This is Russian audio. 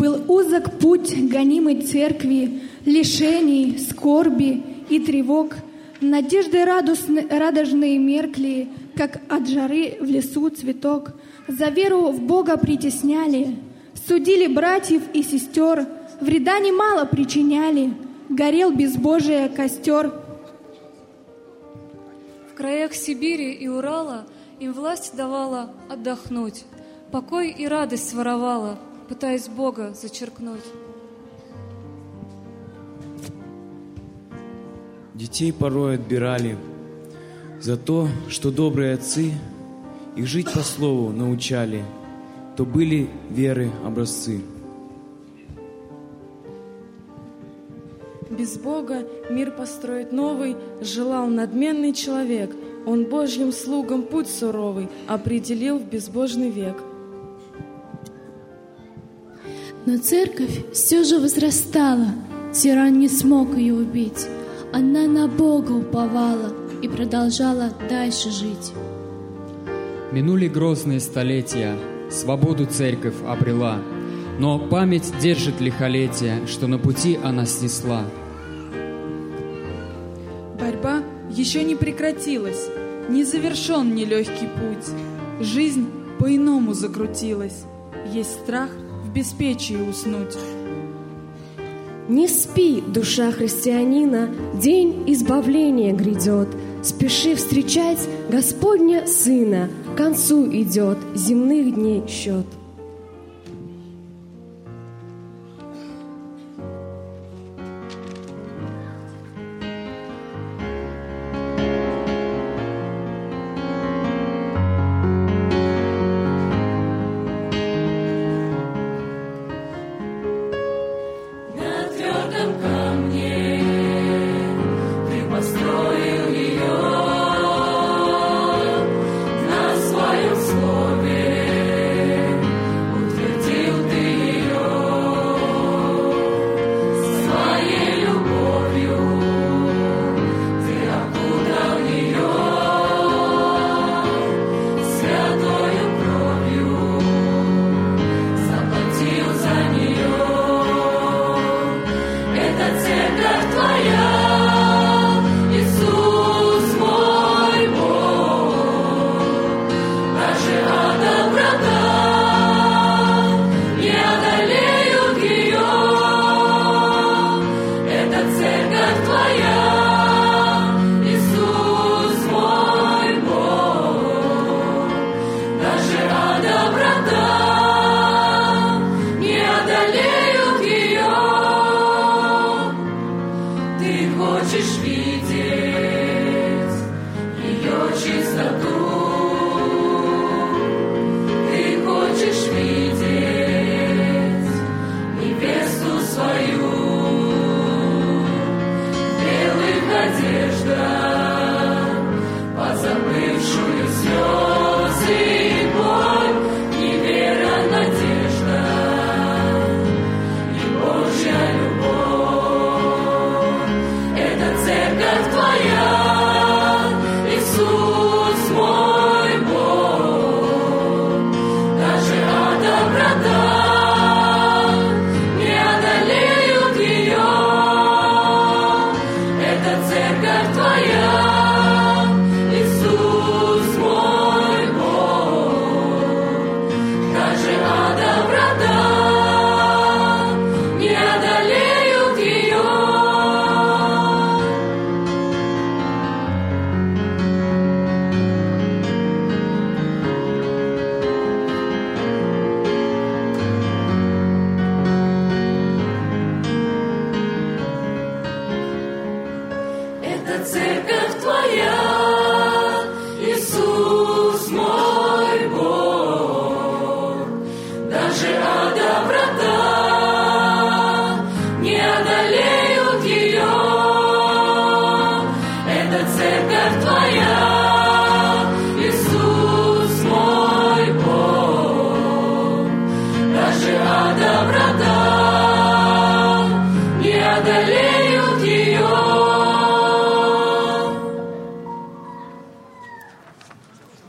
Был узок путь гонимой церкви, лишений, скорби и тревог. Надежды радужные меркли, как от жары в лесу цветок. За веру в Бога притесняли, судили братьев и сестер, вреда немало причиняли, горел безбожие костер. В краях Сибири и Урала им власть давала отдохнуть, покой и радость воровала, пытаясь Бога зачеркнуть. Детей порой отбирали за то, что добрые отцы их жить по слову научали, то были веры образцы. Без Бога мир построить новый желал надменный человек. Он Божьим слугам путь суровый определил в безбожный век. Но церковь все же возрастала, тиран не смог ее убить. Она на Бога уповала и продолжала дальше жить. Минули грозные столетия, свободу церковь обрела, но память держит лихолетие, что на пути она снесла. Борьба еще не прекратилась, не завершен нелегкий путь. Жизнь по-иному закрутилась, есть страх в беспечии уснуть. Не спи, душа христианина, день избавления грядет. Спеши встречать Господня Сына, к концу идет земных дней счет.